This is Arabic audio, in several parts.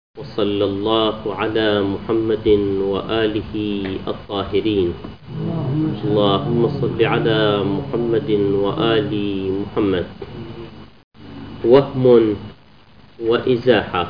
وصلى الله على محمد وآله الطاهرين. اللهم صل على محمد وآل محمد. وهم وإزاحة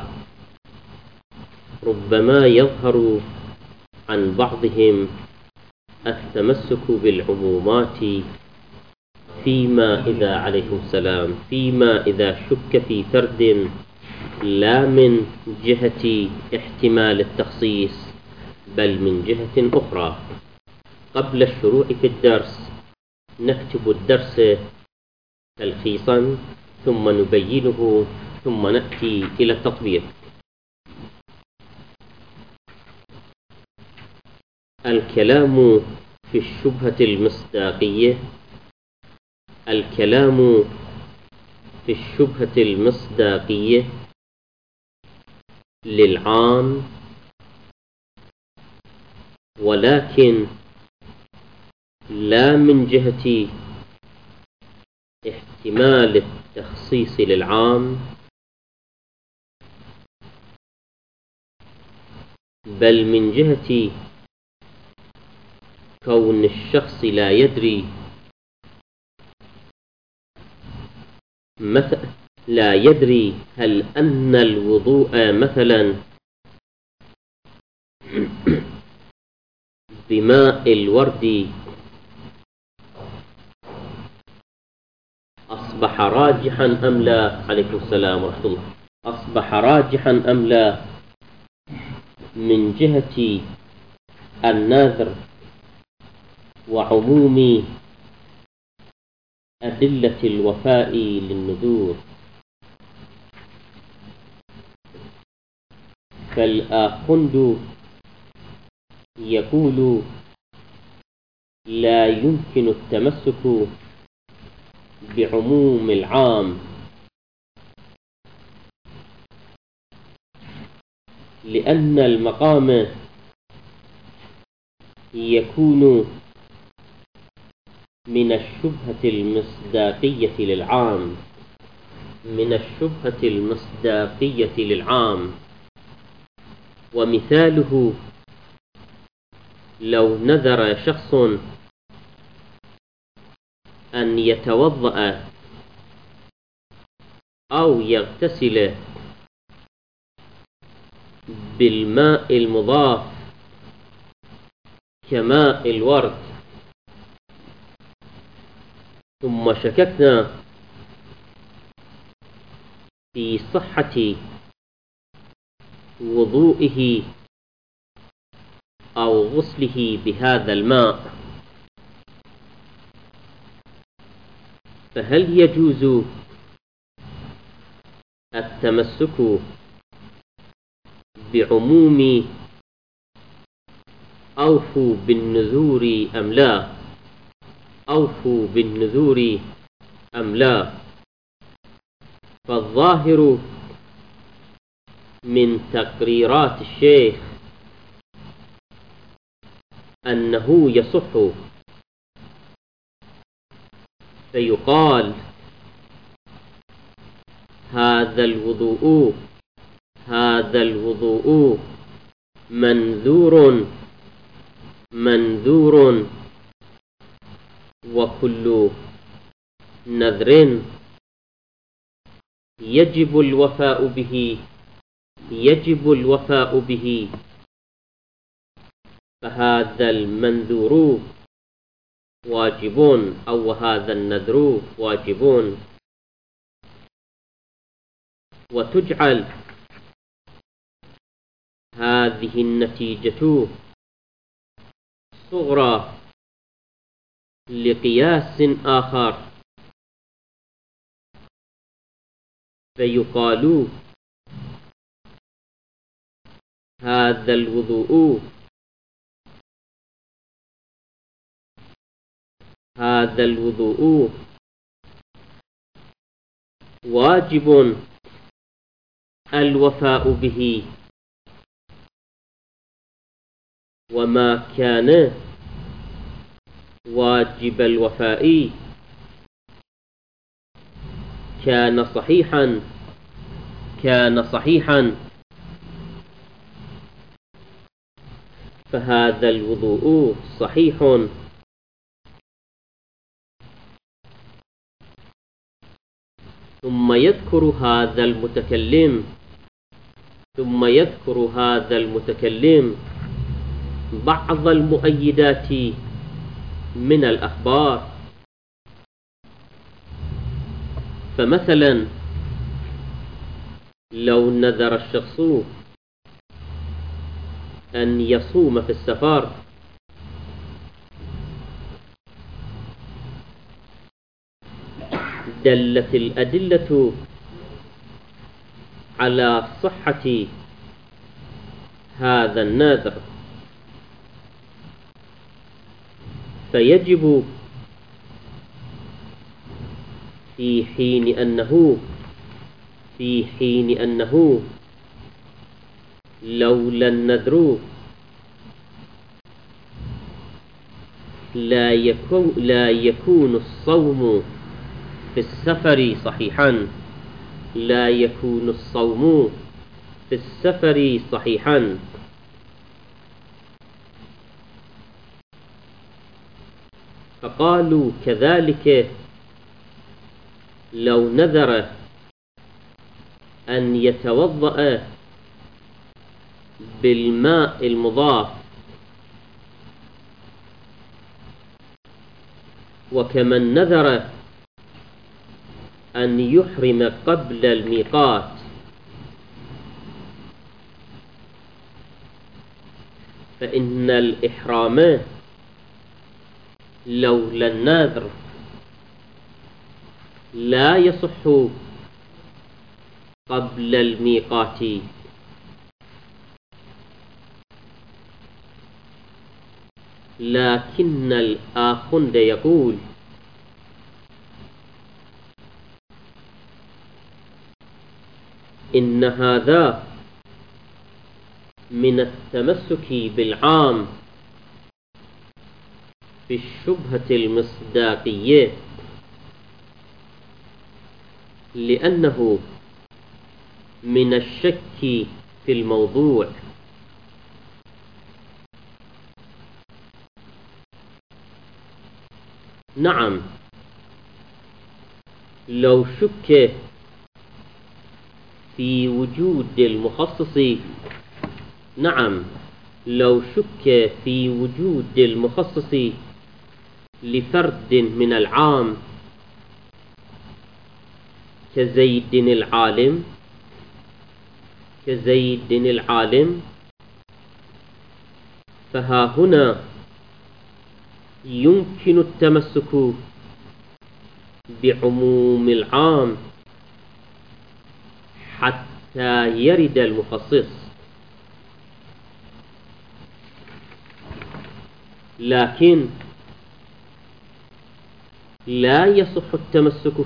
ربما يظهر عن بعضهم التمسك بالعمومات فيما إذا عليكم السلام فيما إذا شك في فرد، لا من جهة احتمال التخصيص بل من جهة أخرى. قبل الشروع في الدرس نكتب الدرس تلخيصا ثم نبينه ثم نأتي إلى التطبيق. الكلام في الشبهة المصداقية. الكلام في الشبهة المصداقية للعام، ولكن لا من جهة احتمال التخصيص للعام، بل من جهة كون الشخص لا يدري لا يدري هل أن الوضوء مثلا بماء الورد أصبح راجحا أم لا. عليكم السلام ورحمة الله. أصبح راجحا أم لا من جهة النذر وعموم أدلة الوفاء للنذور. فالآخند يقول لا يمكن التمسك بعموم العام لأن المقام يكون من الشبهة المصداقية للعام ومثاله لو نذر شخص أن يتوضأ أو يغتسل بالماء المضاف كماء الورد، ثم شككنا في صحة وضوئه أو غسله بهذا الماء، فهل يجوز التمسك بعموم أوفوا بالنذور أم لا؟ أوفوا بالنذور أم لا؟ فالظاهر من تقريرات الشيخ أنه يصح، فيقال هذا الوضوء منذور، وكل نذر يجب الوفاء به، فهذا المنذور واجب أو هذا النذر واجب. وتجعل هذه النتيجة صغرى لقياس آخر، فيقال هذا الوضوء واجب الوفاء به، وما كان واجب الوفاء كان صحيحا فهذا الوضوء صحيح. ثم يذكر هذا المتكلم بعض المؤيدات من الأخبار. فمثلا لو نذر الشخص أن يصوم في السفر دلت الأدلة على صحة هذا النذر، فيجب في حين أنه لولا النذر لا يكون الصوم في السفر صحيحا. فقالوا كذلك لو نذر أن يتوضأ بالماء المضاف، وكمن نذر أن يحرم قبل الميقات، فإن الإحرام لولا النذر لا يصح قبل الميقات. لكن الآخند يقول إن هذا من التمسك بالعام في الشبهة المصداقية، لأنه من الشك في الموضوع. نعم، لو شك في وجود المخصص لفرد من العام كزيد العالم، فها هنا يمكن التمسك بعموم العام حتى يرد المخصص. لكن لا يصح التمسك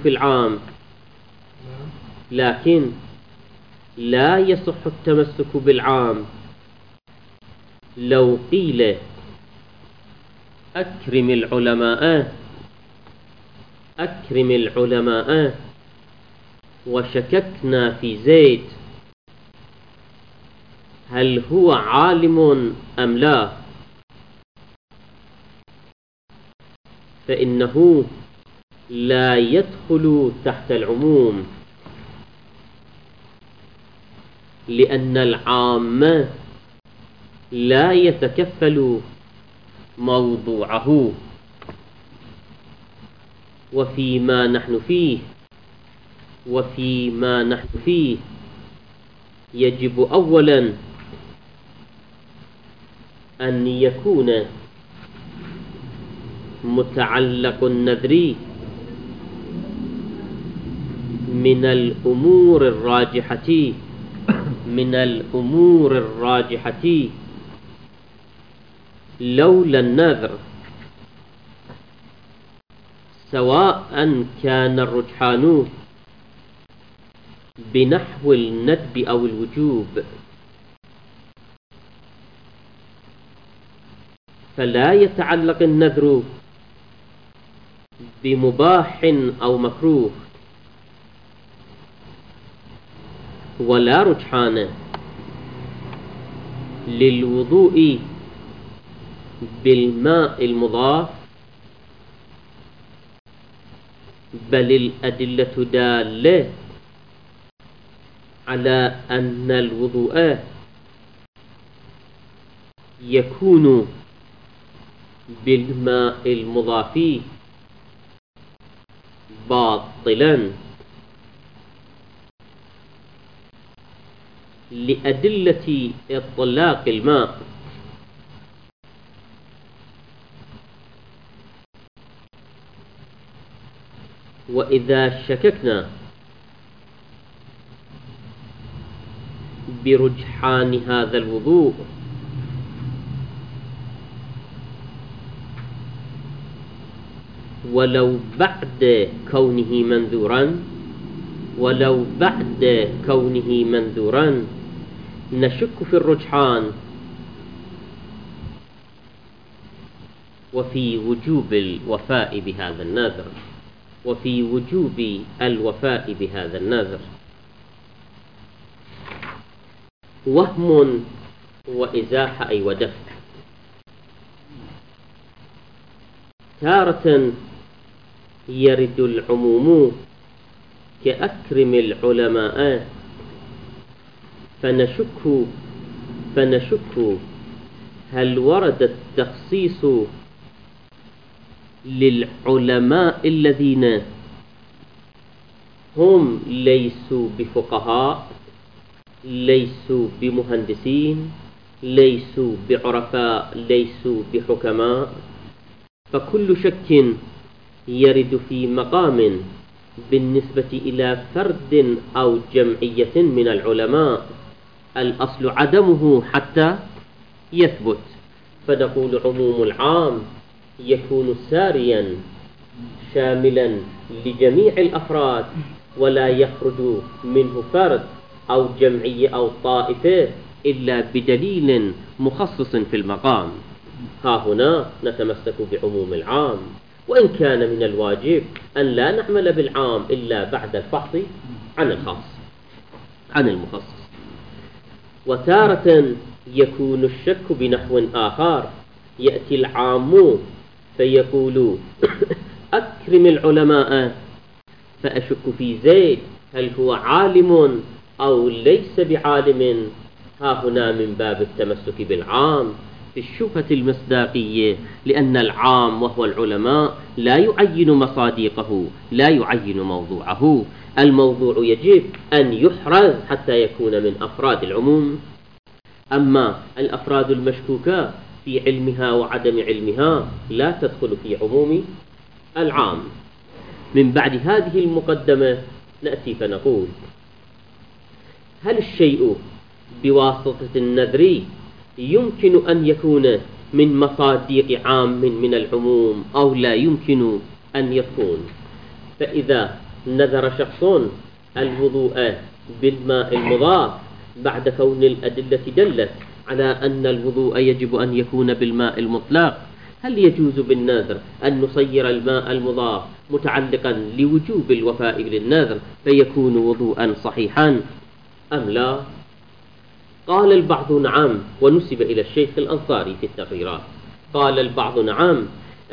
بالعام لو قيل أكرم العلماء وشككنا في زيد هل هو عالم أم لا، فإنه لا يدخل تحت العموم، لأن العام لا يتكفل موضوعه. وفيما نحن فيه يجب أولا أن يكون متعلق النذر من الأمور الراجحة لولا النذر، سواء كان الرجحان بنحو الندب أو الوجوب، فلا يتعلق النذر بمباح أو مكروه، ولا رجحان للوضوء بالماء المضاف، بل الأدلة دالة على أن الوضوء يكون بالماء المضاف باطلا لأدلة إطلاق الماء، وإذا شككنا برجحان هذا الوضوء ولو بعد كونه منذورا نشك في الرجحان وفي وجوب الوفاء بهذا النذر، وهم وإزاحة أي ودفع. تارة يرد العموم كأكرم العلماء، فنشك هل ورد التخصيص للعلماء الذين هم ليسوا بفقهاء، ليسوا بمهندسين، ليسوا بعرفاء، ليسوا بحكماء، فكل شك يرد في مقام بالنسبة إلى فرد أو جمعية من العلماء الأصل عدمه حتى يثبت، فنقول عموم العام يكون ساريا شاملا لجميع الأفراد، ولا يخرج منه فرد أو جمعية أو طائفة إلا بدليل مخصص في المقام. ها هنا نتمسك بعموم العام، وإن كان من الواجب أن لا نعمل بالعام إلا بعد الفحص عن المخصص. وتارة يكون الشك بنحو آخر، يأتي العام فيقول أكرم العلماء، فأشك في زيد هل هو عالم أو ليس بعالم. ها هنا من باب التمسك بالعام في الشبهة المصداقية، لأن العام وهو العلماء لا يعين مصاديقه، لا يعين موضوعه. الموضوع يجب أن يحرز حتى يكون من أفراد العموم. أما الأفراد المشكوكة في علمها وعدم علمها لا تدخل في عموم العام. من بعد هذه المقدمة نأتي فنقول: هل الشيء بواسطة النذر يمكن أن يكون من مصاديق عام من العموم أو لا يمكن أن يكون؟ فإذا نذر شخص الوضوء بالماء المضاف بعد كون الأدلة دلت على أن الوضوء يجب أن يكون بالماء المطلق، هل يجوز بالنذر أن نصير الماء المضاف متعلقا لوجوب الوفاء بالنذر فيكون وضوءا صحيحا أم لا؟ قال البعض نعم، ونسب إلى الشيخ الأنصاري في التقريرات. قال البعض نعم،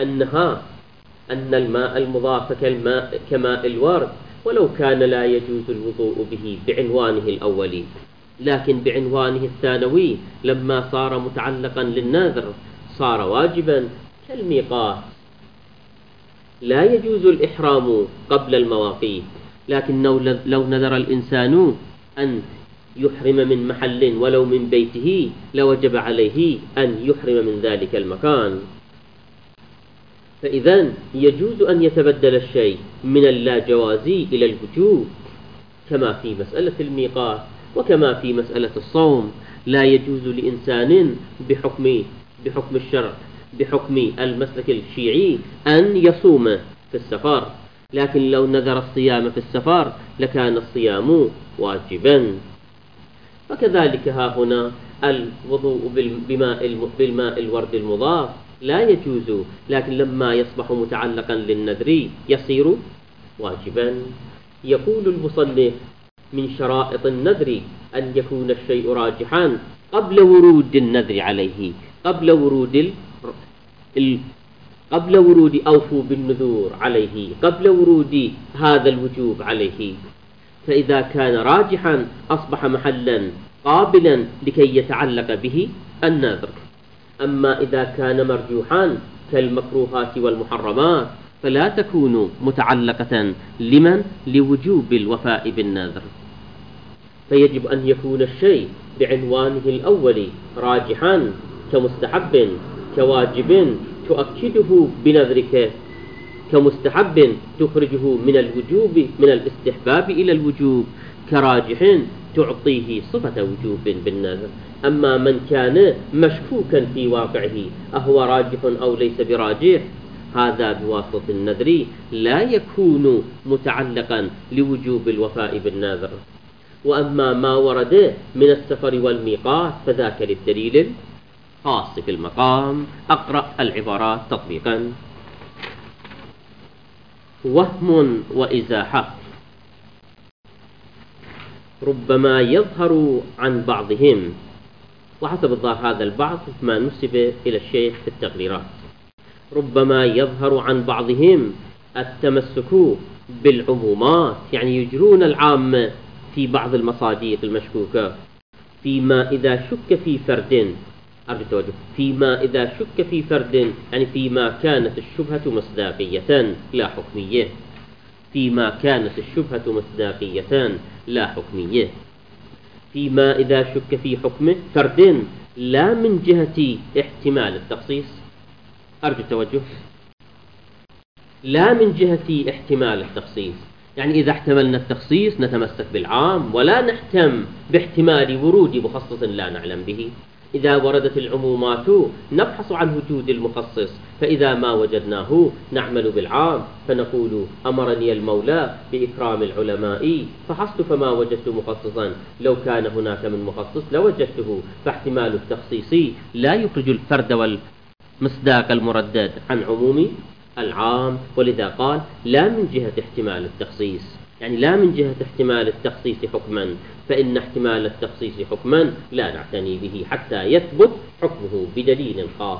أن الماء المضاف كماء الورد، ولو كان لا يجوز الوضوء به بعنوانه الأولي، لكن بعنوانه الثانوي لما صار متعلقا للنذر صار واجبا كالميقات. لا يجوز الإحرام قبل المواقيت، لكن لو نذر الإنسان أن يحرم من محل ولو من بيته لوجب عليه أن يحرم من ذلك المكان. فإذا يجوز أن يتبدل الشيء من اللاجوازي إلى الوجوب، كما في مسألة الميقات وكما في مسألة الصوم. لا يجوز لإنسان بحكم الشرع، بحكم المسلك الشيعي، أن يصوم في السفر، لكن لو نذر الصيام في السفر لكان الصيام واجبا. وكذلك ها هنا الوضوء بالماء الورد المضاف لا يجوز، لكن لما يصبح متعلقا للنذر يصير واجبا. يقول المصنف: من شرائط النذر أن يكون الشيء راجحا قبل ورود النذر عليه، قبل ورود قبل ورود أوفوا بالنذور عليه، قبل ورود هذا الوجوب عليه، فإذا كان راجحا أصبح محلا قابلا لكي يتعلق به النذر. أما إذا كان مرجوحا كالمكروهات والمحرمات فلا تكون متعلقة لوجوب الوفاء بالنذر. فيجب أن يكون الشيء بعنوانه الأول راجحا كمستحب كواجب تؤكده بنذرك، كمستحب تخرجه من الوجوب من الاستحباب إلى الوجوب، كراجح تعطيه صفة وجوب بالنذر. أما من كان مشكوكا في واقعه أهو راجح أو ليس براجح، هذا بواسطة النذر لا يكون متعلقا لوجوب الوفاء بالنذر. وأما ما ورد من السفر والميقات فذاك للدليل خاص في المقام. أقرأ العبارات تطبيقا. وهم وإزاحة ربما يظهر عن بعضهم، وحسب الظاهر هذا البعض ما نسب إلى الشيخ في التقريرات، ربما يظهر عن بعضهم التمسك بالعمومات، يعني يجرون العامة في بعض المصادق المشكوكة، فيما إذا شك في فرد، أرجو التوجه، فيما إذا شك في فرد، يعني فيما كانت الشبهة مصداقية لا حكمية، فيما كانت الشبهة مصداقية لا حكمية، فيما إذا شك في حكم فرد لا من جهة احتمال التخصيص، أرجو التوجه، لا من جهة احتمال التخصيص، يعني إذا احتملنا التخصيص نتمسك بالعام ولا نهتم باحتمال ورود مخصص لا نعلم به. إذا وردت العمومات نبحث عن وجود المخصص، فإذا ما وجدناه نعمل بالعام، فنقول أمرني المولى بإكرام العلماء فحصت فما وجدت مخصصا، لو كان هناك من مخصص لوجدته، فاحتمال التخصيص لا يخرج الفرد والمصداق المردد عن عموم العام. ولذا قال لا من جهة احتمال التخصيص، يعني لا من جهة احتمال التخصيص حكما، فإن احتمال التخصيص حكما لا نعتني به حتى يثبت حكمه بدليل خاص.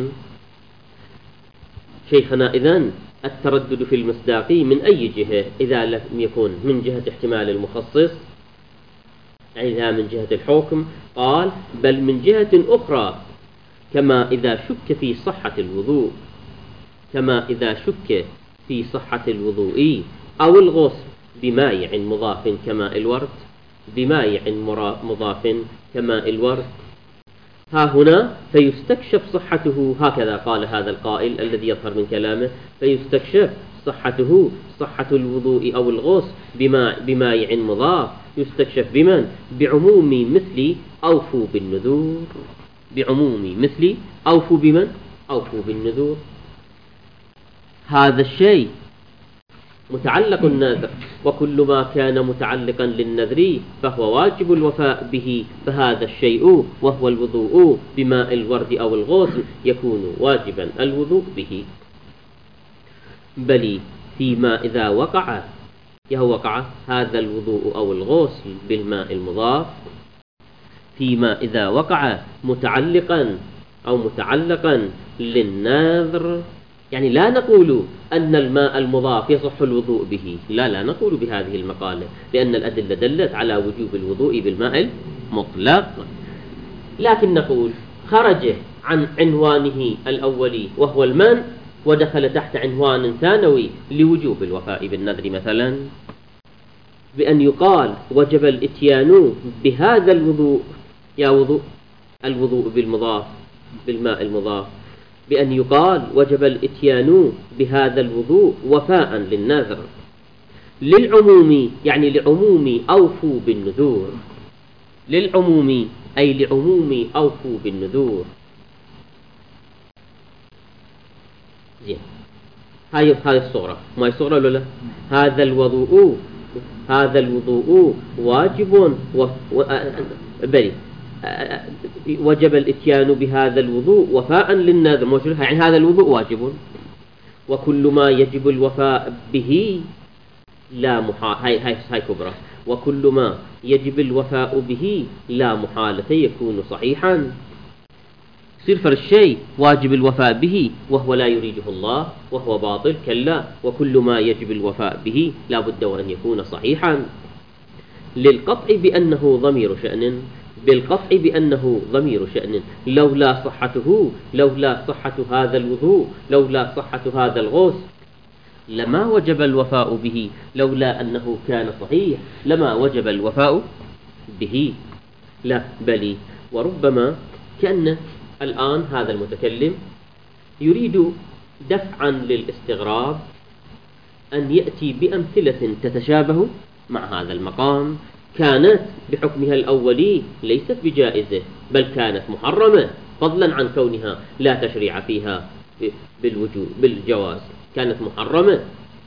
شيخنا إذن التردد في المصداق من أي جهة؟ إذا لم يكن من جهة احتمال المخصص، يعني لا من جهة الحكم، قال بل من جهة أخرى، كما إذا شك في صحة الوضوء، كما إذا شك في صحة الوضوء أو الغسل بمائع مضاف كماء الورد، بمائع مضاف كماء الورد، ها هنا فيستكشف صحته، هكذا قال هذا القائل الذي يظهر من كلامه، فيستكشف صحته، صحة الوضوء أو الغسل بمائع مضاف، يستكشف بمن؟ بعموم مثل أوفوا بالنذور، بعموم مثل أوفوا بمن؟ أوفوا بالنذور. هذا الشيء متعلق النذر، وكل ما كان متعلقا للنذر فهو واجب الوفاء به، فهذا الشيء وهو الوضوء بماء الورد أو الغسل يكون واجبا الوضوء به. بل فيما إذا وقع هذا الوضوء أو الغسل بالماء المضاف، فيما إذا وقع متعلقا للنذر، يعني لا نقول أن الماء المضاف يصح الوضوء به، لا نقول بهذه المقالة، لأن الأدلة دلت على وجوب الوضوء بالماء المطلق، لكن نقول خرج عن عنوانه الأولي وهو المنع ودخل تحت عنوان ثانوي لوجوب الوفاء بالنذر، مثلا بأن يقال وجب الإتيان بهذا الوضوء، يا وضوء الوضوء بالماء المضاف، بأن يقال وجب الإتيان بهذا الوضوء وفاء للنذر، للعموم، يعني لعموم أوفوا بالنذور، للعموم أي لعموم أوفوا بالنذور. زين، هاي الصغرى، ما هي صغرى ولا لا؟ هذا الوضوء واجب بلي وجب الاتيان بهذا الوضوء وفاء للنذر، يعني هذا الوضوء واجب، وكل ما يجب الوفاء به لا محال، هاي كبرى، وكل ما يجب الوفاء به لا محالة يكون صحيحا. صرف الشيء واجب الوفاء به وهو لا يريده الله وهو باطل؟ كلا، وكل ما يجب الوفاء به لا بد وأن يكون صحيحا للقطع بأنه ضمير شأن، بالقطع بأنه ضمير شأن، لولا صحته، لولا صحة هذا الوضوء، لولا صحة هذا الغسل لما وجب الوفاء به، لولا أنه كان صحيح لما وجب الوفاء به. لا بل وربما كأن الآن هذا المتكلم يريد دفعا للاستغراب أن يأتي بأمثلة تتشابه مع هذا المقام، كانت بحكمها الأولي ليست بجائزة بل كانت محرمة، فضلا عن كونها لا تشريع فيها بالجواز، كانت محرمة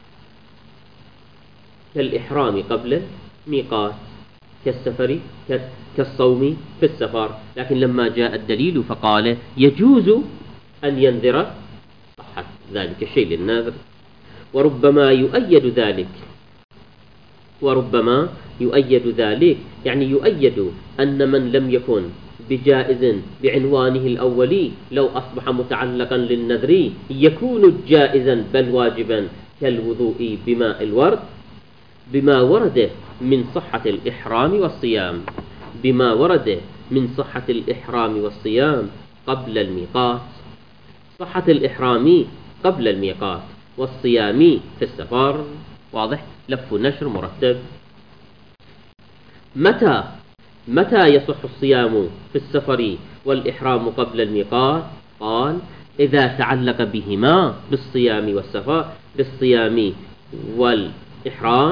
كالإحرام قبل الميقات، كالسفر، كالصوم في السفر، لكن لما جاء الدليل فقال يجوز أن ينذر صحة ذلك الشيء للناذر. وربما يؤيد ذلك، وربما يؤيد ذلك يعني يؤيد أن من لم يكن بجائز بعنوانه الأولي لو أصبح متعلقا للنذر يكون جائزا بل واجبا كالوضوء بماء الورد، بما ورد من صحة الإحرام والصيام، بما ورد من صحة الإحرام والصيام قبل الميقات، صحة الإحرام قبل الميقات والصيام في السفر. واضح؟ لف نشر مرتب. متى يصح الصيام في السفر والإحرام قبل الميقات؟ قال إذا تعلق بهما بالصيام والسفر، بالصيام والإحرام،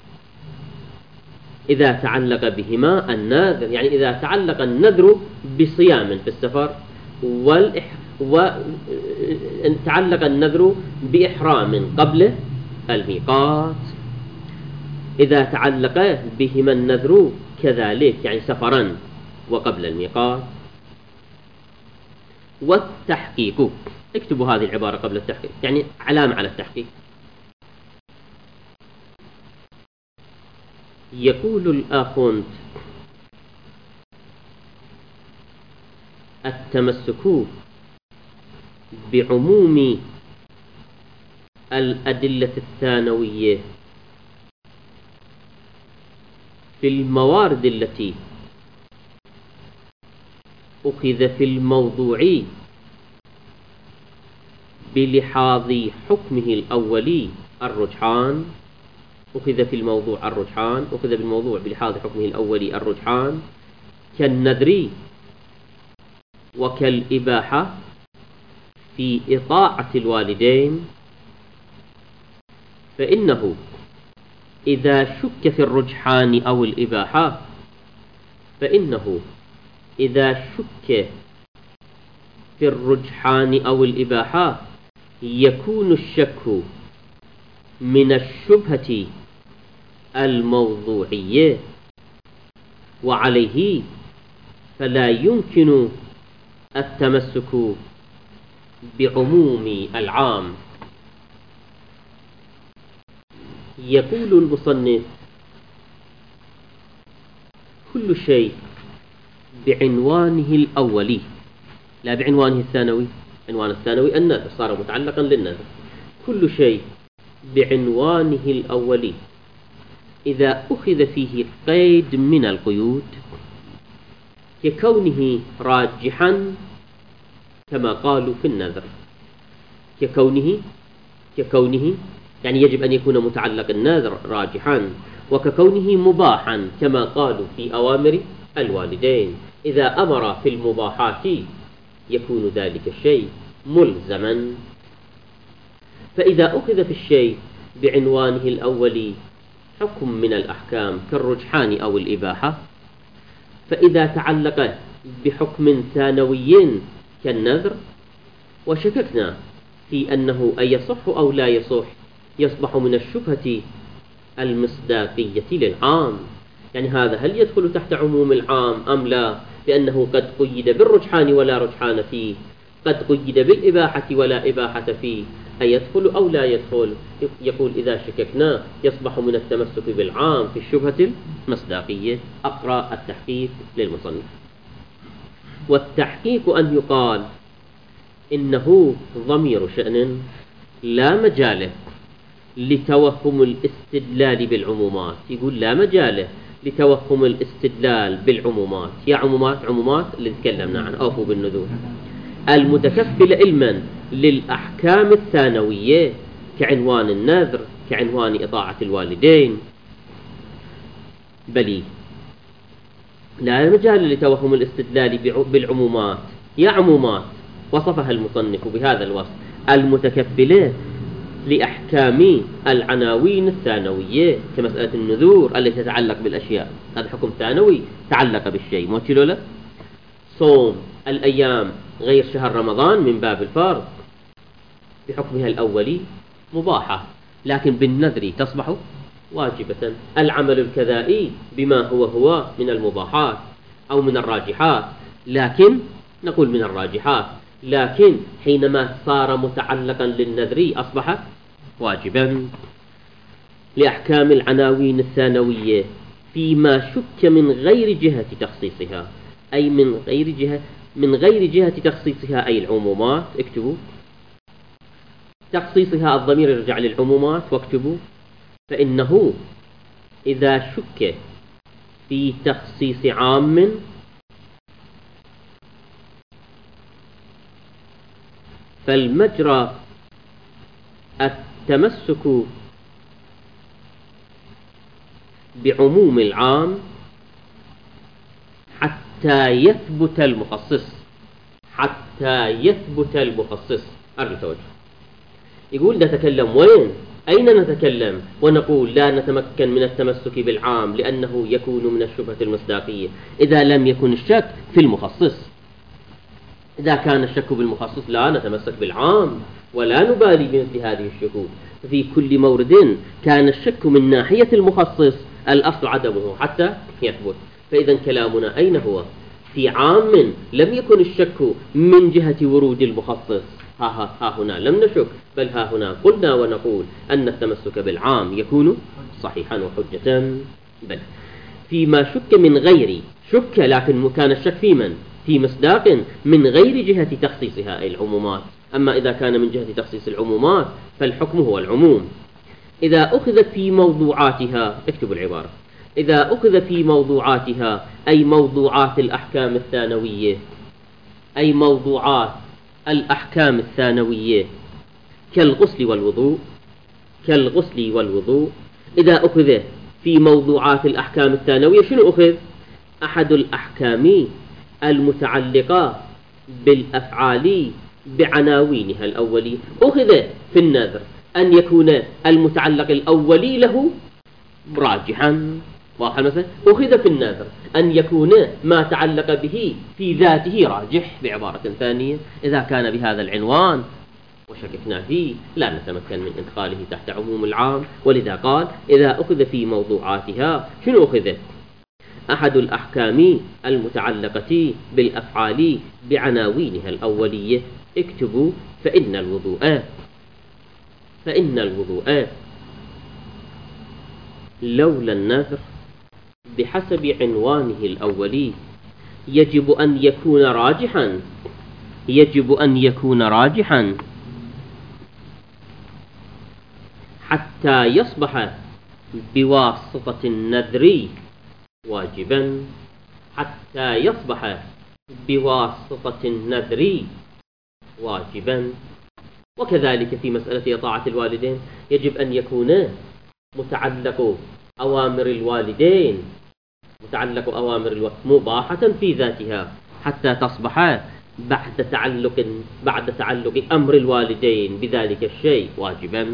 إذا تعلق بهما النذر، يعني إذا تعلق النذر بصيام في السفر وتعلق النذر بإحرام قبل الميقات، إذا تعلق بهما النذر كذلك يعني سفرا وقبل الميقات. والتحقيق، اكتبوا هذه العبارة قبل التحقيق يعني علامة على التحقيق. يقول الآخوند التمسك بعموم الأدلة الثانوية في الموارد التي أخذ في الموضوع بلحاظ حكمه الأولي الرجحان، أخذ في الموضوع الرجحان، أخذ بالموضوع بلحاظ حكمه الأولي الرجحان كالنذر وكالإباحة في إطاعة الوالدين، فإنه إذا شك في الرجحان أو الإباحة، فإنه إذا شك في الرجحان أو الإباحة يكون الشك من الشبهة الموضوعية، وعليه فلا يمكن التمسك بعموم العام. يقول المصنف كل شيء بعنوانه الأولي لا بعنوانه الثانوي، عنوان الثانوي النذر صار متعلقا للنذر، كل شيء بعنوانه الأولي إذا أخذ فيه قيد من القيود ككونه راجحا كما قالوا في النذر، ككونه يعني يجب أن يكون متعلق النذر راجحا، وككونه مباحا كما قالوا في أوامر الوالدين، إذا أمر في المباحات يكون ذلك الشيء ملزما. فإذا أخذ في الشيء بعنوانه الأولي حكم من الأحكام كالرجحان أو الإباحة، فإذا تعلق بحكم ثانوي كالنذر وشككنا في أنه أيصح أو لا يصح يصبح من الشبهة المصداقية للعام، يعني هذا هل يدخل تحت عموم العام أم لا، لأنه قد قيد بالرجحان ولا رجحان فيه، قد قيد بالإباحة ولا إباحة فيه، أيدخل أو لا يدخل؟ يقول إذا شككنا يصبح من التمسك بالعام في الشبهة المصداقية. أقرأ التحقيق للمصنف. والتحقيق أن يقال إنه ضمير شأن لا مجال لتوهم الاستدلال بالعمومات. يقول لا مجال لتوهم الاستدلال بالعمومات. يا عمومات اللي تكلمنا عنها، أوفوا بالنذور المتكفل علما للأحكام الثانوية كعنوان النذر، كعنوان إطاعة الوالدين. بلي لا مجال لتوهم الاستدلال بالعمومات. يا عمومات وصفها المصنف بهذا الوصف المتكفلة لأحكام العناوين الثانوية كمسألة النذور التي تتعلق بالأشياء. هذا حكم ثانوي تعلق بالشيء، مو له. صوم الأيام غير شهر رمضان من باب الفرض بحكمها الأولي مباحة، لكن بالنذر تصبح واجبة. العمل الكذائي بما هو من المباحات أو من الراجحات، لكن نقول من الراجحات، لكن حينما صار متعلقا للنذر أصبح واجبا. لأحكام العناوين الثانوية فيما شك من غير جهة تخصيصها، أي من غير جهة تخصيصها أي العمومات. اكتبوا تخصيصها، الضمير يرجع للعمومات واكتبوا. فإنه إذا شك في تخصيص عام فالمجرى التمسك بعموم العام حتى يثبت المخصص. حتى يثبت المخصص. أرجو توجه. يقول نتكلم وين؟ أين نتكلم ونقول لا نتمكن من التمسك بالعام لأنه يكون من الشبهة المصداقية؟ إذا لم يكن الشك في المخصص. إذا كان الشك بالمخصص لا نتمسك بالعام ولا نبالي بمثل هذه الشكوك. في كل مورد كان الشك من ناحية المخصص الأصل عدمه حتى يثبت. فإذا كلامنا أين هو؟ في عام لم يكن الشك من جهة ورود المخصص. ها هنا لم نشك، بل ها هنا قلنا ونقول أن التمسك بالعام يكون صحيحا وحجة. بل فيما شك من غير شك، لكن كان الشك في من؟ في مصداق من غير جهة تخصيصها أي العمومات. أما إذا كان من جهة تخصيص العمومات فالحكم هو العموم. إذا أخذ في موضوعاتها، اكتبوا العبارة، إذا أخذ في موضوعاتها أي موضوعات الأحكام الثانوية، أي موضوعات الأحكام الثانوية كالغسل والوضوء. كالغسل والوضوء إذا أخذ في موضوعات الأحكام الثانوية شنو أخذ؟ أحد الأحكام المتعلقة بالأفعال بعناوينها الأولي. أخذ في النذر أن يكون المتعلق الأولي له راجحا. واضح المثل؟ أخذ في النذر أن يكون ما تعلق به في ذاته راجح. بعبارة ثانية إذا كان بهذا العنوان وشككنا فيه لا نتمكن من إدخاله تحت عموم العام. ولذا قال إذا أخذ في موضوعاتها شنو أخذ؟ أحد الأحكام المتعلقة بالأفعال بعناوينها الأولية. اكتبوا فإن الوضوء لولا النذر بحسب عنوانه الأولي يجب أن يكون راجحا حتى يصبح بواسطة النذر واجبا. حتى يصبح بواسطة النذر واجبا. وكذلك في مسألة طاعة الوالدين يجب أن يكون متعلق أوامر الوالدين مباحة في ذاتها حتى تصبح بعد تعلق أمر الوالدين بذلك الشيء واجبا.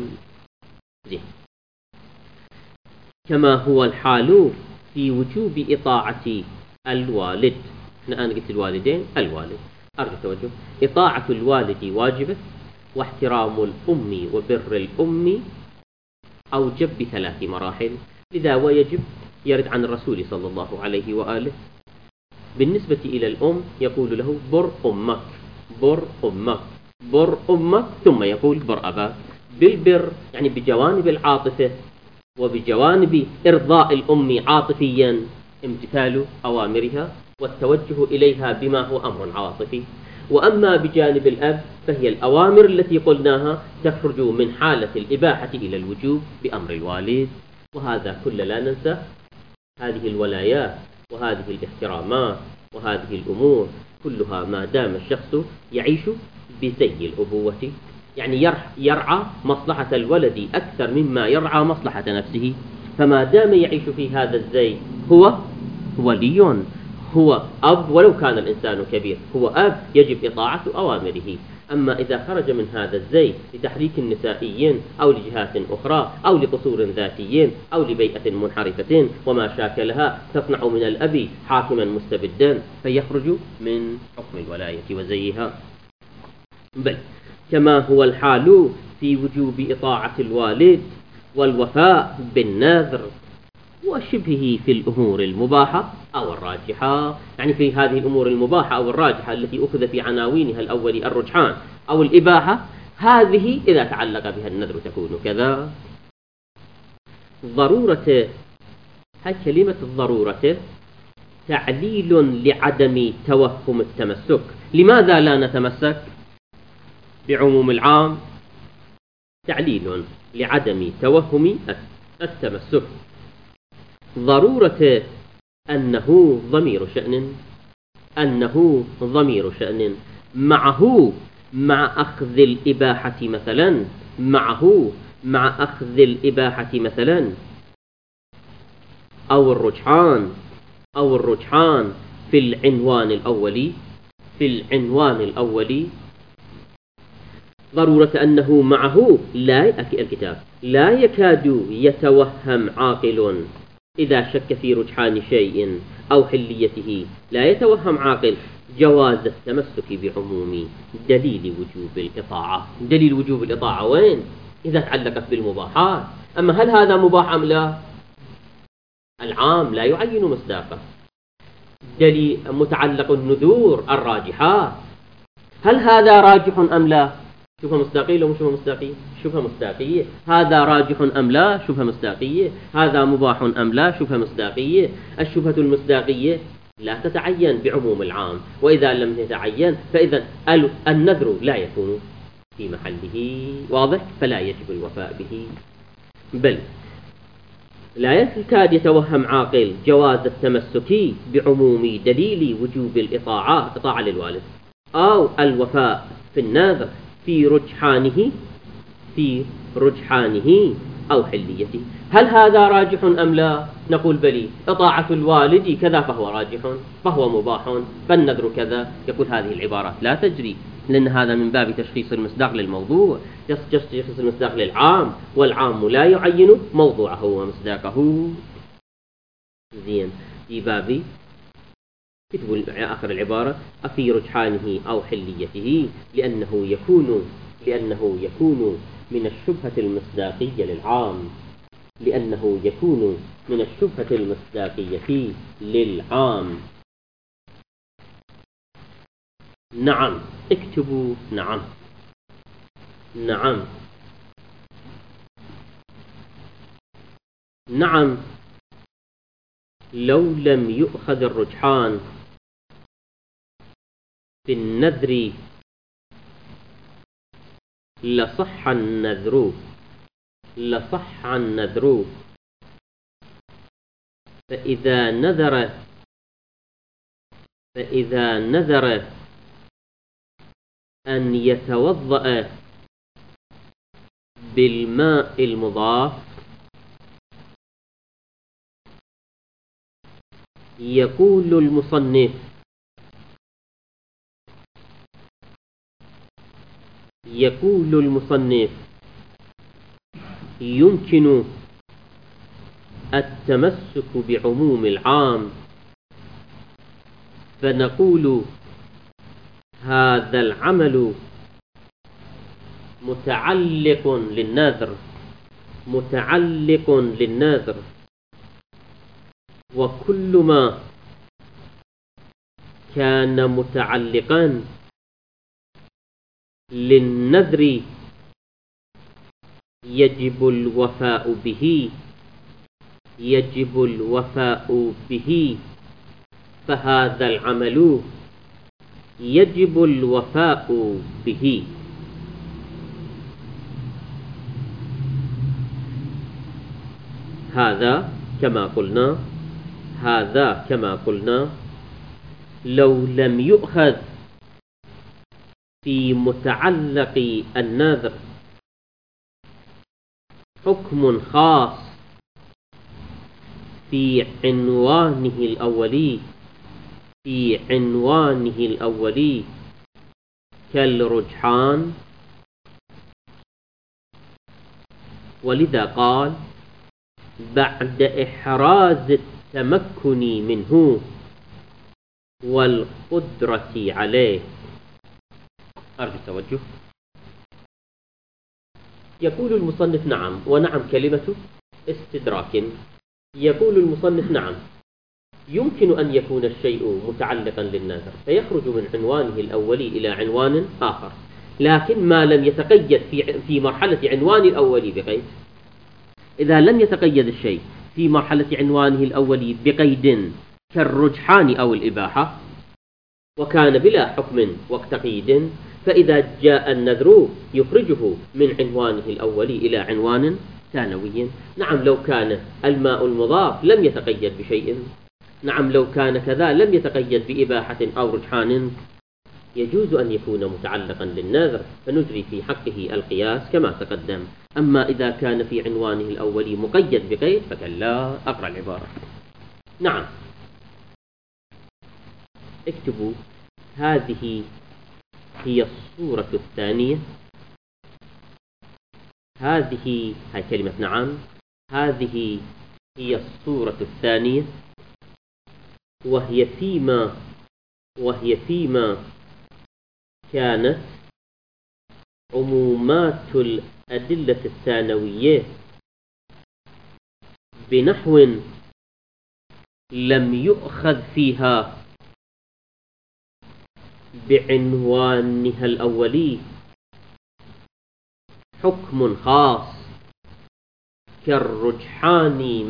كما هو الحال في وجوب إطاعة الوالد. أنا قلت الوالدين الوالد، أرجو توجه. إطاعة الوالد واجبة، واحترام الأم وبر الأم أوجب ب3 مراحل. لذا ويجب يرد عن الرسول صلى الله عليه وآله بالنسبة إلى الأم يقول له بر أمك بر أمك بر أمك، ثم يقول بر أباك. بالبر يعني بجوانب العاطفة وبجوانب إرضاء الأم عاطفيا امتثال أوامرها، والتوجه إليها بما هو أمر عاطفي. وأما بجانب الأب فهي الأوامر التي قلناها تخرج من حالة الإباحة إلى الوجوب بأمر الوالد. وهذا كل لا ننسى هذه الولايات وهذه الاحترامات وهذه الأمور كلها ما دام الشخص يعيش بزي الأبوة، يعني يرعى مصلحة الولد أكثر مما يرعى مصلحة نفسه. فما دام يعيش في هذا الزي هو ولي، هو أب ولو كان الإنسان كبير، هو أب يجب إطاعة أوامره. أما إذا خرج من هذا الزي لتحريك نسائي أو لجهات أخرى أو لقصور ذاتي أو لبيئة منحرفة وما شاكلها تصنع من الأب حاكما مستبدا، فيخرج من حكم الولاية وزيها. بل كما هو الحال في وجوب إطاعة الوالد والوفاء بالنذر وشبهه في الأمور المباحة أو الراجحة، يعني في هذه الأمور المباحة أو الراجحة التي أخذ في عناوينها الأول الرجحان أو الإباحة، هذه إذا تعلق بها النذر تكون كذا. ضرورة، هذه كلمة الضرورة تعليل لعدم توهم التمسك. لماذا لا نتمسك بعموم العام؟ تعليل لعدم توهم التمسك. ضرورة أنه ضمير شأن، أنه ضمير شأن معه مع أخذ الإباحة مثلا، معه مع أخذ الإباحة مثلا أو الرجحان في العنوان الأولي، في العنوان الأولي. ضرورة أنه معه الكتاب لا يكاد يتوهم عاقل إذا شك في رجحان شيء أو حليته، لا يتوهم عاقل جواز التمسك بعموم دليل وجوب الإطاعة. دليل وجوب الإطاعة وين؟ إذا تعلقت بالمباحات. أما هل هذا مباح أم لا؟ العام لا يعين مصداقه. دليل متعلق النذور الراجحات، هل هذا راجح أم لا؟ شبهة مصداقية لو مش شبهة مصداقية؟ شبهة مصداقية. هذا راجح أم لا؟ شبهة مصداقية. هذا مباح أم لا؟ شبهة مصداقية. الشبهة المصداقية لا تتعين بعموم العام، وإذا لم تتعين فإذا النذر لا يكون في محله، واضح؟ فلا يجب الوفاء به. بل لا يكاد يتوهم عاقل جواز التمسك بعموم دليل وجوب الإطاعة، إطاعة للوالد، أو الوفاء في النذر في رجحانه أو حليته. هل هذا راجح أم لا؟ نقول بلي، إطاعة الوالد كذا فهو راجح، فهو مباح، فالنذر كذا. يقول هذه العبارات لا تجري، لأن هذا من باب تشخيص المصداق للموضوع، تشخيص المصداق للعام، والعام لا يعين موضوعه ومصداقه. زين، في باب كتبوا آخر العبارة أفي رجحانه أو حليته، لأنه يكون من الشبهة المصداقية للعام، لأنه يكون من الشبهة المصداقية للعام. نعم، اكتبوا نعم. نعم، نعم، لو لم يؤخذ الرجحان في النذر لصح النذر، لصح النذر. فإذا نذر أن يتوضأ بالماء المضاف يقول المصنف يمكن التمسك بعموم العام، فنقول هذا العمل متعلق للنذر، وكل ما كان متعلقا للنذر يجب الوفاء به فهذا العمل يجب الوفاء به. هذا كما قلنا لو لم يؤخذ في متعلق النذر حكم خاص في عنوانه الأولي كالرجحان، ولذا قال بعد إحراز التمكن منه والقدرة عليه. أرجو التوجه. يقول المصنف نعم، ونعم كلمة استدراك. يقول المصنف نعم، يمكن أن يكون الشيء متعلقا للنذر فيخرج من عنوانه الأولي إلى عنوان آخر، لكن ما لم يتقيد في مرحلة عنوان الأولي بقيد. إذا لم يتقيد الشيء في مرحلة عنوانه الأولي بقيد كالرجحان أو الإباحة وكان بلا حكم وقت قيد، فإذا جاء النذر يخرجه من عنوانه الأولي إلى عنوان ثانوي. نعم لو كان الماء المضاف لم يتقيد بشيء، نعم لو كان كذا لم يتقيد بإباحة أو رجحان، يجوز أن يكون متعلقا للنذر فنجري في حقه القياس كما تقدم. أما إذا كان في عنوانه الأولي مقيد بقيد فكلا. أقرأ العبارة. نعم، اكتبوا هذه هي الصورة الثانية. هاي كلمة نعم، هذه هي الصورة الثانية، وهي فيما كانت عمومات الأدلة الثانوية بنحو لم يؤخذ فيها بعنوانها الأولي حكم خاص كالرجحان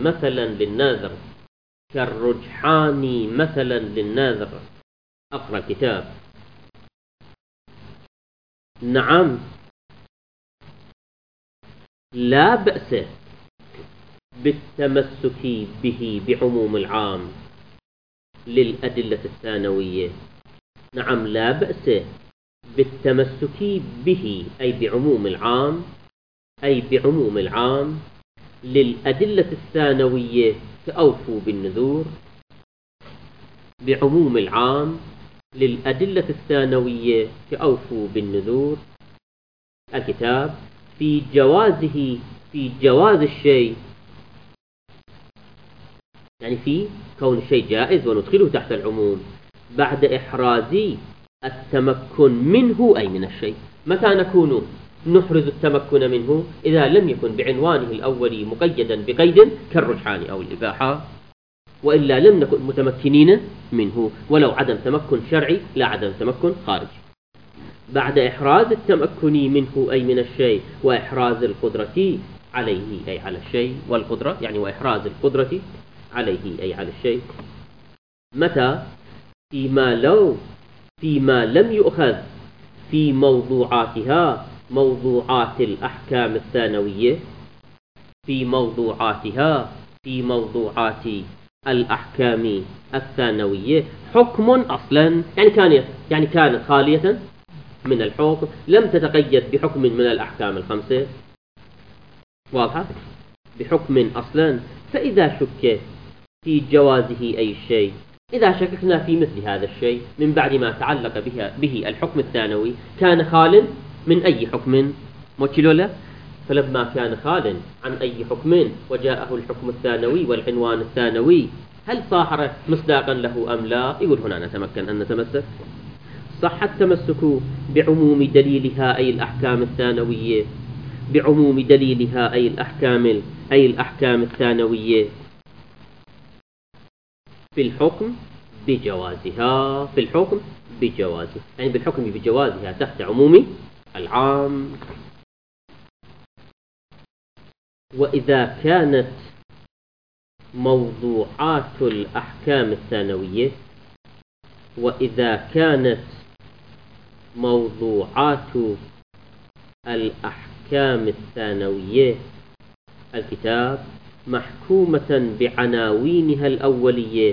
مثلا للنذر. أقرأ الكتاب. نعم، لا بأس بالتمسك به بعموم العام للأدلة الثانوية. نعم، لا بأس بالتمسك به أي بعموم العام للأدلة الثانوية كأوفوا بالنذور. بعموم العام للأدلة الثانوية كأوفوا بالنذور. الكتاب في جواز الشيء، يعني في كون الشيء جائز وندخله تحت العموم بعد إحراز التمكن منه أي من الشيء. متى نكون نحرز التمكن منه؟ إذا لم يكن بعنوانه الأولي مقيدا بقيد كالرجحان أو الإباحة، وإلا لم نكن متمكنين منه، ولو عدم تمكن شرعي لا عدم تمكن خارجي. بعد إحراز التمكن منه أي من الشيء وإحراز القدرة عليه أي على الشيء، والقدرة يعني وإحراز القدرة عليه أي على الشيء. متى؟ فيما لم يؤخذ في موضوعات الأحكام الثانوية، في موضوعات الأحكام الثانوية حكم أصلا، يعني كانت خالية من الحكم، لم تتقيد بحكم من الأحكام الخمسة. واضحة؟ بحكم أصلا. فإذا شك في جوازه أي شيء، إذا شككنا في مثل هذا الشيء من بعد ما تعلق به الحكم الثانوي كان خال من أي حكم موتشيلولا، فلما كان خال عن أي حكم وجاءه الحكم الثانوي والعنوان الثانوي هل صاحر مصداقا له أم لا؟ يقول هنا نتمكن أن نتمسك. صح التمسك بعموم دليلها أي الأحكام الثانوية، بعموم دليلها أي الأحكام الثانوية في الحكم بجوازها، يعني بالحكم بجوازها تحت عموم العام. وإذا كانت موضوعات الأحكام الثانوية وإذا كانت موضوعات الأحكام الثانوية الكتاب محكومة بعناوينها الأولية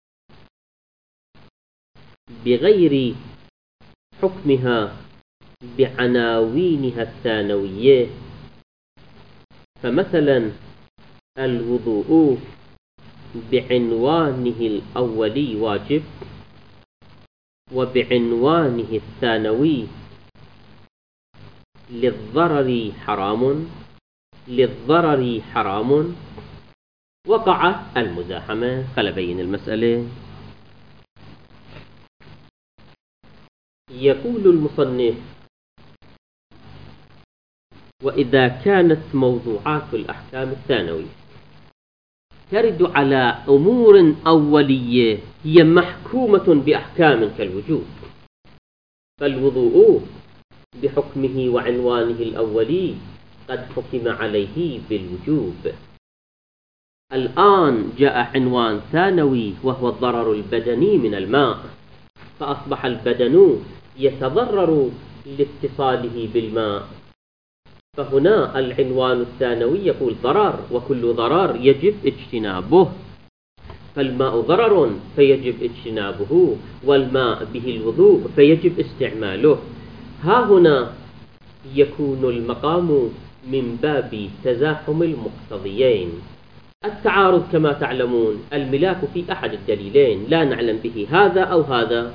بغير حكمها بعناوينها الثانوية، فمثلا الوضوء بعنوانه الأولي واجب، وبعنوانه الثانوي للضرر حرام، وقع المزاحمة. خل بين المسألة. يقول المصنف: وإذا كانت موضوعات الأحكام الثانوية ترد على أمور أولية هي محكومة بأحكام كالوجوب، فالوضوء بحكمه وعنوانه الأولي قد حكم عليه بالوجوب. الآن جاء عنوان ثانوي وهو الضرر البدني من الماء، فأصبح البدن يتضرر لاتصاله بالماء، فهنا العنوان الثانوي يقول ضرر، وكل ضرر يجب اجتنابه، فالماء ضرر فيجب اجتنابه، والماء به الوضوء فيجب استعماله. ها هنا يكون المقام من باب تزاحم المقتضيين. التعارض كما تعلمون الملاك في أحد الدليلين لا نعلم به هذا أو هذا،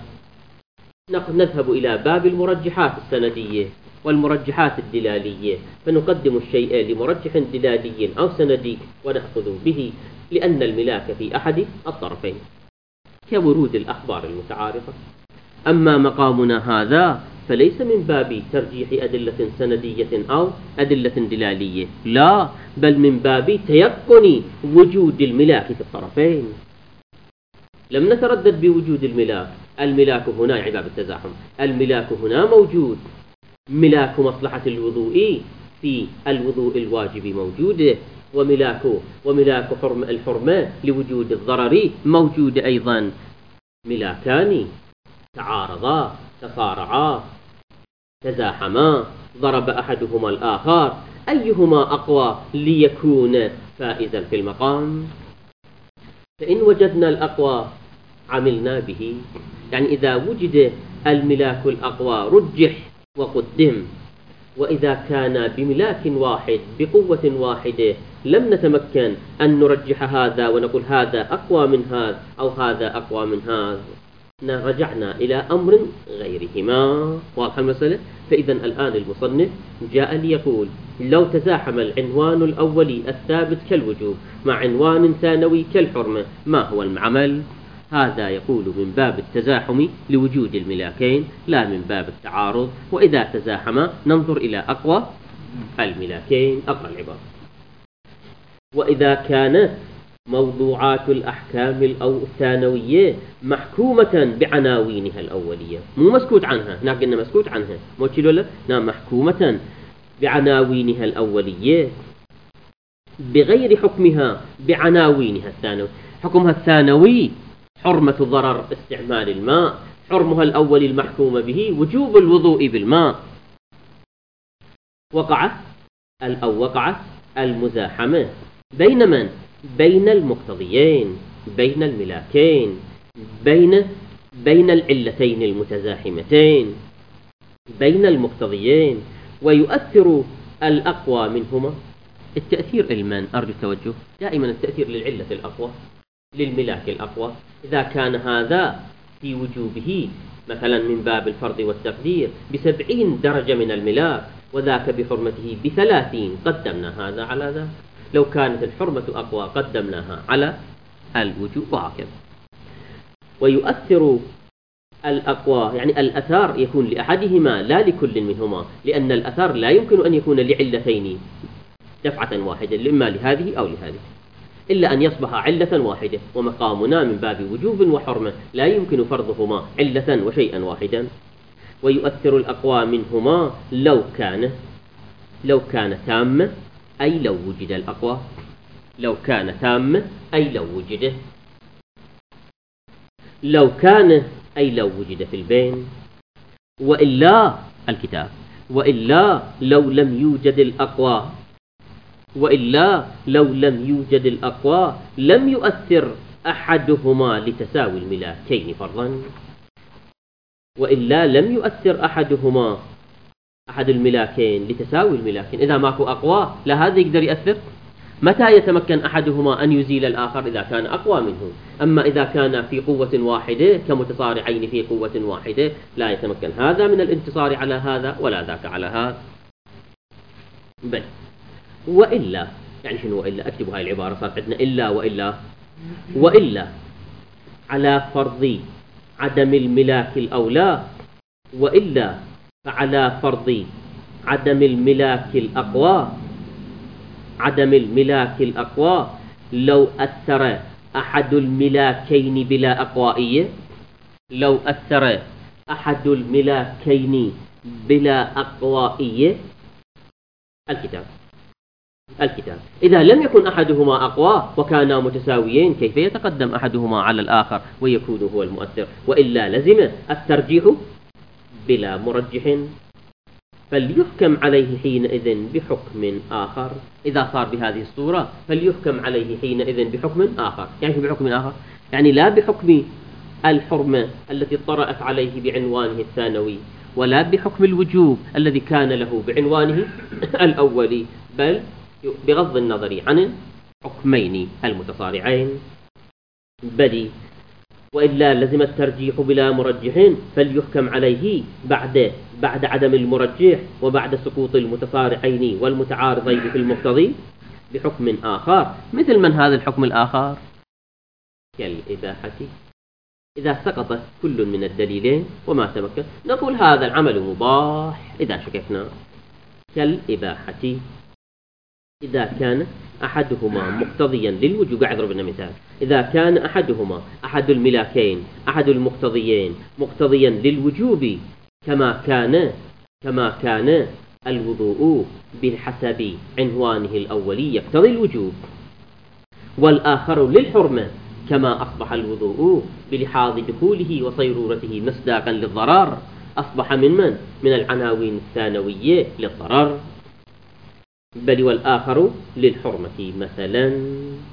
نذهب إلى باب المرجحات السندية والمرجحات الدلالية، فنقدم الشيء لمرجح دلالي أو سندي ونأخذ به لأن الملاك في أحد الطرفين كورود الأخبار المتعارضة. أما مقامنا هذا فليس من باب ترجيح أدلة سندية أو أدلة دلالية، لا، بل من باب تيقن وجود الملاك في الطرفين. لم نتردد بوجود الملاك هنا يا باب التزاحم، الملاك هنا موجود، ملاك مصلحة الوضوء في الوضوء الواجب موجود، وملاك الحرمة لوجود الضرر موجود أيضا. ملاكان تعارضا، تصارعا، تزاحما، ضرب أحدهما الآخر، أيهما أقوى ليكون فائزا في المقام؟ فإن وجدنا الأقوى عملنا به، يعني إذا وجد الملاك الأقوى رجح وقدم، وإذا كان بملاك واحد بقوة واحدة لم نتمكن أن نرجح هذا ونقول هذا أقوى من هذا أو هذا أقوى من هذا، رجعنا إلى أمر غيرهما. واضح المسألة؟ فإذا الآن المصنف جاء ليقول لو تزاحم العنوان الأولي الثابت كالوجوب مع عنوان ثانوي كالحرمة ما هو العمل؟ هذا يقول من باب التزاحم لوجود الملاكين لا من باب التعارض، وإذا تزاحما ننظر إلى أقوى الملاكين. أقرأ العبارة: وإذا كانت موضوعات الأحكام الثانوية محكومة بعناوينها الأولية، مو مسكوت عنها، هناك قلنا مسكوت عنها، مو تشيلوا له، نعم، محكومة بعناوينها الأولية بغير حكمها بعناوينها الثانوي. حكمها الثانوي حرمة ضرر استعمال الماء، حرمها الأولي المحكوم به وجوب الوضوء بالماء. وقعت المزاحمة بين من؟ بين المقتضيين، بين الملاكين، بين العلتين المتزاحمتين، بين المقتضيين، ويؤثر الأقوى منهما. التأثير المن أرجو التوجه، دائما التأثير للعلة الأقوى، للملاك الأقوى. إذا كان هذا في وجوبه مثلا من باب الفرض والتقدير ب70 درجة من الملاك، وذاك بحرمته ب30، قدمنا هذا على ذاك. لو كانت الحرمة أقوى قدمناها على الوجوب، وهكذا. ويؤثر الأقوى، يعني الأثار يكون لأحدهما لا لكل منهما، لأن الأثار لا يمكن أن يكون لعلتين دفعة واحدة، إما لهذه أو لهذه، إلا أن يصبح علة واحدة، ومقامنا من باب وجوب وحرمة لا يمكن فرضهما علة وشيئا واحدا. ويؤثر الأقوى منهما لو كان تامة، أي لو وجد الأقوى، لو كان تامة أي لو وجده. لو كان أي لو وجد في البين، وإلا الكتاب، وإلا لو لم يوجد الأقوى، وإلا لو لم يوجد الأقوى لم يؤثر أحدهما لتساوي الملاكين فرضا، وإلا لم يؤثر أحد الملاكين لتساوي الملاكين. إذا ماكو أقوى لا هذا يقدر يأثر. متى يتمكن أحدهما أن يزيل الآخر؟ إذا كان أقوى منه. أما إذا كان في قوة واحدة كمتصارعين في قوة واحدة لا يتمكن هذا من الانتصار على هذا ولا ذاك على هذا. بل وإلا، يعني شنو وإلا؟ أكتبوا هاي العبارة، صارت عندنا إلا وإلا. وإلا على فرض عدم الملاك الأولى، وإلا فعلى فرض عدم الملاك الأقوى، عدم الملاك الأقوى لو أثر أحد الملاكين بلا أقوائية، لو أثر أحد الملاكين بلا أقوائية. الكتاب إذا لم يكن أحدهما أقوى وكانا متساويين كيف يتقدم أحدهما على الآخر ويكون هو المؤثر؟ وإلا لزم الترجيح بلا مرجح، فليحكم عليه حينئذ بحكم آخر. إذا صار بهذه الصورة فليحكم عليه حينئذ بحكم آخر. يعني بحكم آخر يعني لا بحكم الحرمة التي طرأت عليه بعنوانه الثانوي، ولا بحكم الوجوب الذي كان له بعنوانه الأولي، بل بغض النظر عن الحكمين المتصارعين. بل وإلا لزم الترجيح بلا مرجح، فليحكم عليه بعد عدم المرجح وبعد سقوط المتصارعين والمتعارضين في المقتضي بحكم آخر. مثل من هذا الحكم الآخر؟ كالإباحة. إذا سقط كل من الدليلين وما تمكن نقول هذا العمل مباح إذا شككنا. كالإباحة إذا كان أحدهما مقتضيا للوجوب. قاعد ضربنا مثال، إذا كان أحدهما أحد الملاكين أحد المقتضيين مقتضيا للوجوب كما كان الوضوء بحسب عنوانه الأولي يقتضي الوجوب، والآخر للحرمة كما أصبح الوضوء بلحاظ دخوله وصيرورته مصداقا للضرر أصبح من العناوين الثانوية للضرر. بل والآخر للحرمة مثلا.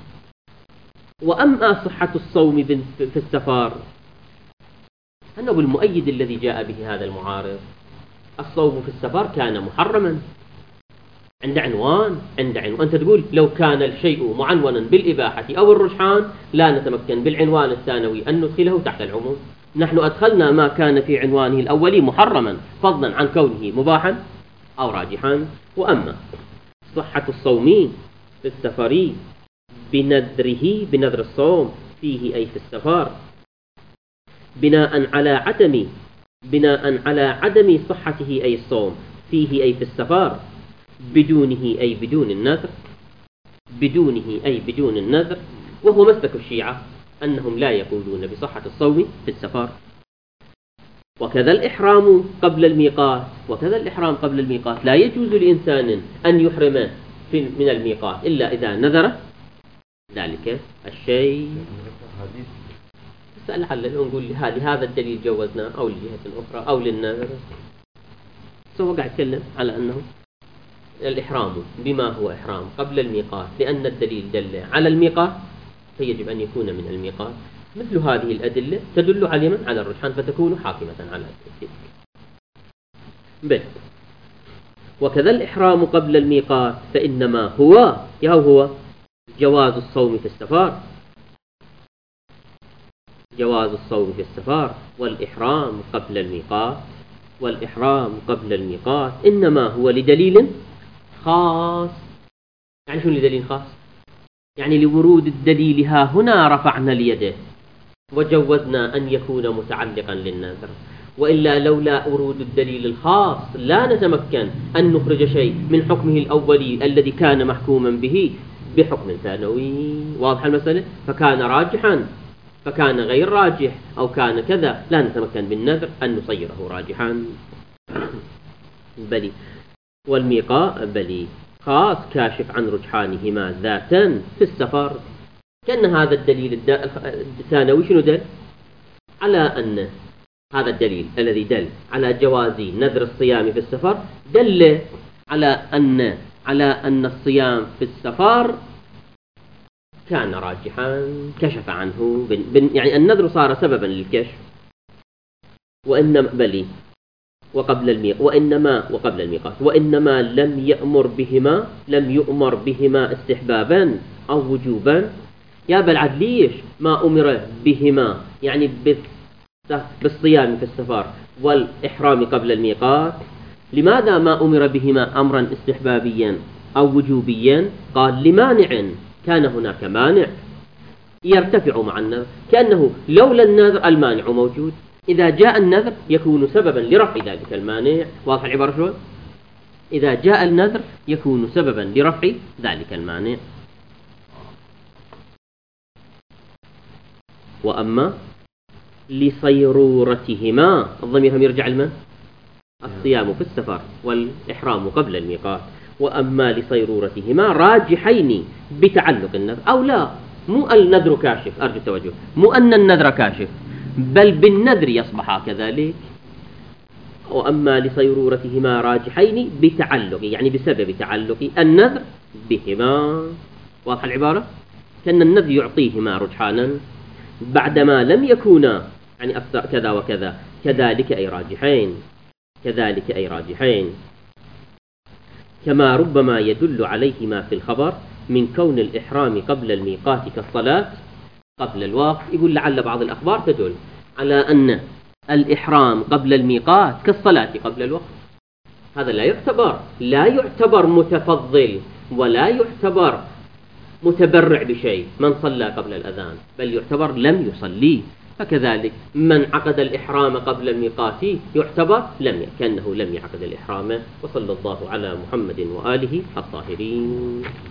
وأما صحة الصوم في السفر أنه بالمؤيد الذي جاء به هذا المعارض. الصوم في السفر كان محرما عند عنوان. أنت تقول لو كان الشيء معنونا بالإباحة أو الرجحان لا نتمكن بالعنوان الثانوي أن ندخله تحت العموم. نحن أدخلنا ما كان في عنوانه الأولي محرما فضلا عن كونه مباحا أو راجحا. وأما صحة الصوم في السفر بنذر الصوم فيه أي في السفر بناء على عدم صحته أي الصوم فيه أي في السفر بدونه أي بدون النذر، وهو مسلك الشيعة أنهم لا يقولون بصحة الصوم في السفر. وكذا الإحرام قبل الميقات لا يجوز لإنسان أن يحرم من الميقات إلا إذا نذر ذلك الشيء. سأل حل نقول لهذا الدليل جوزنا أو لجهة أخرى أو للنذر. سوى قاعد يتكلم على أنه الإحرام بما هو إحرام قبل الميقات لأن الدليل دل على الميقات فيجب أن يكون من الميقات. مثل هذه الأدلة تدل على الرجحان فتكون حاكمة على التلك. بل وكذا الإحرام قبل الميقات فإنما هو جواز الصوم في السفر والإحرام قبل الميقات إنما هو لدليل خاص. يعني شنو لدليل خاص؟ يعني لورود الدليل ها هنا رفعنا اليد وجوزنا أن يكون متعلقا للنذر، وإلا لولا ورود الدليل الخاص لا نتمكن أن نخرج شيء من حكمه الأولي الذي كان محكوما به بحكم ثانوي. واضح المسألة؟ فكان راجحا فكان غير راجح أو كان كذا لا نتمكن بالنذر أن نصيره راجحا. بلي والميقات بلي خاص كاشف عن رجحانهما ذاتا في السفر. كأن هذا الدليل الثانوي شنو دل؟ على أن هذا الدليل الذي دل على جواز نذر الصيام في السفر دل على أن الصيام في السفر كان راجحا، كشف عنه يعني النذر صار سببا للكشف، وقبل الميقات، وإنما لم يؤمر بهما استحبابا أو وجوبا. يا بل ليش ما أمر بهما يعني بالصيام في السفر والإحرام قبل الميقات؟ لماذا ما أمر بهما أمرا استحبابيا أو وجوبيا؟ قال لمانع، كان هناك مانع يرتفع مع النذر، كأنه لولا النذر المانع موجود، إذا جاء النذر يكون سببا لرفع ذلك المانع. واضح العبارة شلون؟ إذا جاء النذر يكون سببا لرفع ذلك المانع. وأما لصيرورتهما، الضمير هم يرجع لمن؟ الصيام في السفر والإحرام قبل الميقات. وأما لصيرورتهما راجحين بتعلق النذر، أو لا، مو النذر كاشف، أرجو التوجه، مو أن النذر كاشف، بل بالنذر يصبح كذلك. وأما لصيرورتهما راجحين بتعلق، يعني بسبب تعلق النذر بهما. واضح العبارة؟ كأن النذر يعطيهما رجحانا بعدما لم يكونا يعني كذا وكذا، كذلك أي راجحين، كما ربما يدل عليهما في الخبر من كون الإحرام قبل الميقات كالصلاة قبل الوقت. يقول لعل بعض الأخبار تدل على أن الإحرام قبل الميقات كالصلاة قبل الوقت. هذا لا يعتبر متفضل ولا يعتبر متبرع بشيء من صلى قبل الأذان، بل يعتبر لم يصلي. فكذلك من عقد الإحرام قبل الميقات يعتبر كأنه لم يعقد الإحرام. وصلى الله على محمد وآله الطاهرين.